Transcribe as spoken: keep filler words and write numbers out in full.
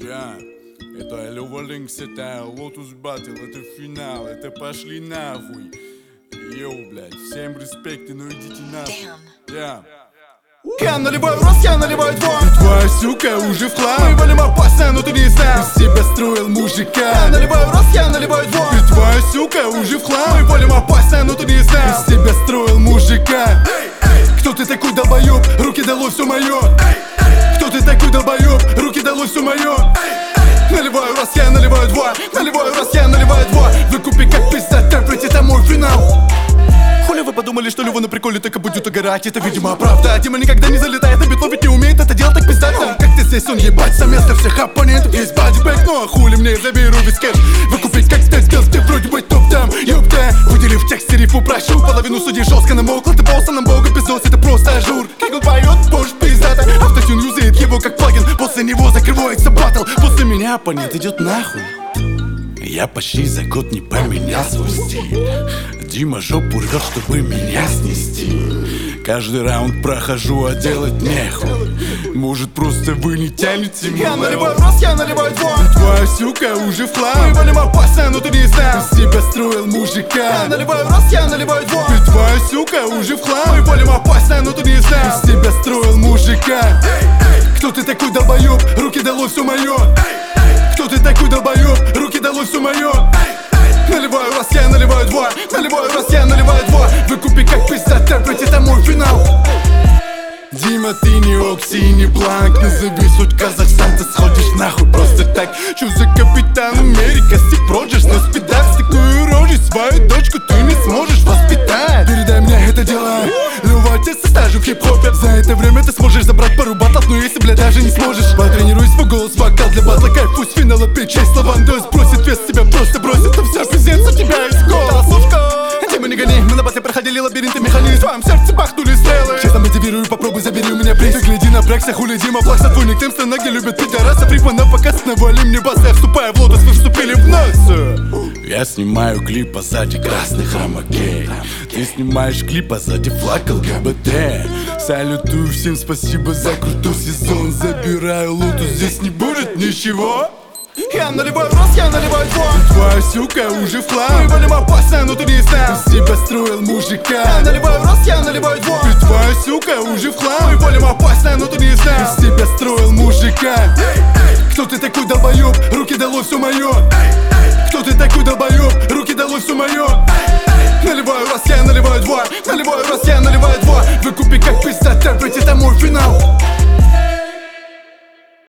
Yeah. Это Hello Links, это Lotus Battle, это финал, это пошли нахуй. Йоу, блядь, всем респекты, ну идите нахуй. Yeah. Я наливаю раз, я наливаю два. Твоя сука уже в хлам. Мы валим опасно, но ты не сам. Из себя строил мужика. Я наливаю раз, я наливаю два. И твоя сука уже в хлам. Мы валим опасно, но ты не сам. Из себя строил мужика. Кто ты такой долбоёб? Руки дало все мое. Кто ты такой долбоёб? Руки дало все мое. Наливаю раз, я наливаю два. Наливаю раз, я наливаю два. Выкупи как пизда, терпеть, это мой финал. Хули вы подумали, что Лева на приколе только будет угорать? Это, видимо, правда. Дима никогда не залетает на битло, ведь не умеет это делать так пиздато. Как ты здесь, он ебать, совместно всех оппонентов. Есть бадибэк, ну а хули мне, заберу весь кэш. Выкупить как ты сделал, ты вроде бы топ-там. Ёпта, выдели в тексте рифу, прошу. Половину судей жестко намокла, ты полся нам бога, пиздос, это просто ажур. Как он поет, позже пиздато. Автотюн юзает его как плагин. После него закрывается баттл. После меня оппонент идет нахуй. Я почти за год не поменял свой стиль. Дима жопу рвет, чтобы меня снести. Каждый раунд прохожу, а делать нехуй. Может, просто вы не тянете меня? Я наливаю раз, я наливаю два. Твоя сука уже в хлам. Мы валим опасно, но ты не сам. Из себя строил мужика. Я наливаю раз, я наливаю два. И твоя сука уже в хлам. Мы валим опасно, но ты не сам. Из себя строил мужика. Кто ты такой долбоёб? Руки дало все мое. Кто ты такой долбоёб? Руки дало все мое. Наливаю раз, я наливаю два. Наливаю раз, я наливаю два. Выкупи как пизда, терпеть, это мой финал. Дима, ты не Окси, не Бланк. Назови суть Казахстан, ты сходишь нахуй просто так. Чё за капитан Америка, Стив Роджерс на спидах. С такой рожей свою дочку ты не сможешь воспитать. Передай мне это дело. Лёва, отец со стажу в хип-хопе. За это время ты сможешь забрать пару батлов. Но если, бля, даже не сможешь, потренируй свой голос, вокал для батла. Кайфуй с финала, печь, Лавандос бросит вес, тебя просто бросит. Там вся пиздец, у тебя есть голос. Дима, не гони, мы на базе проходили лабиринты механизм. В твоем сердце пахнули стрелы. Честно мотивирую, попробуй, забери у меня приз. Ты гляди на брекса, хули Дима, плакса, твой никнейм, ноги любят пидораса. Фрипа на показ, навали мне бас, я вступаю в лотос, вы вступили в нас. Я снимаю клип, а сзади красных рамокей. Ты снимаешь клип, а сзади флаг ЛГБТ. Салютую всем, спасибо за крутой сезон. Забираю луту, здесь не будет ничего. Я наливаю раз, я наливаю два. Твоя сука уже в Мы хлам. валим опасно, но ты не сам. Из себя строил мужика. Я наливаю раз, я наливаю два. И твоя сука уже в хлам. Мы валим опасно, но ты не сам. Из себя строил мужика. Кто ты такой долбоёб? Руки дало все мое. Кто ты такой долбоёб? Руки дало все мое. Наливаю раз, я наливаю два. Наливаю раз, я наливаю два. Выкупи как пизда, терпеть, это мой финал.